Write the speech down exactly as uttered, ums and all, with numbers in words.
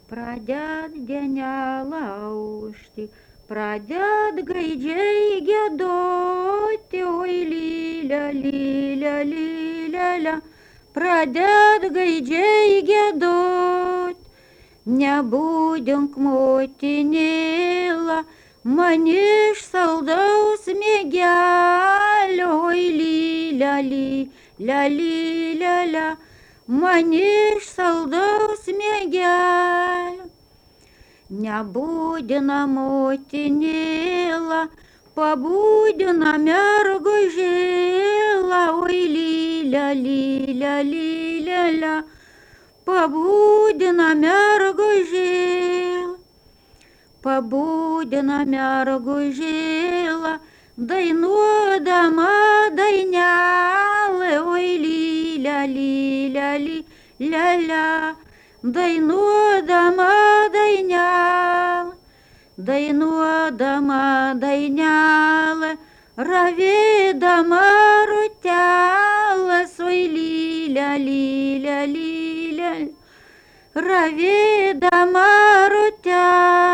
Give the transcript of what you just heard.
Pradėt dienelą aušti, pradėt gaidžiai giedoti, oi lylia, lylia, lylia, pradėt gaidžiai giedot. Nebūdink motinėlą, man iš saldaus miegelio, oi lylia, lylia, lylia, man iš saldaus miegelio. Nebūdina motinėlą, pabūdina mergužėlą, oi lylia, lylia, lylia, pabūdina mergužėlą, pabūdina mergužėlą, dainuodama dainelę, oi lylia, lylia, lylia, dainuodama dainelę, dainuodama dainelę, ravėdama rutelas, oi lylia, lylia, lylia, ravėdama rutelas.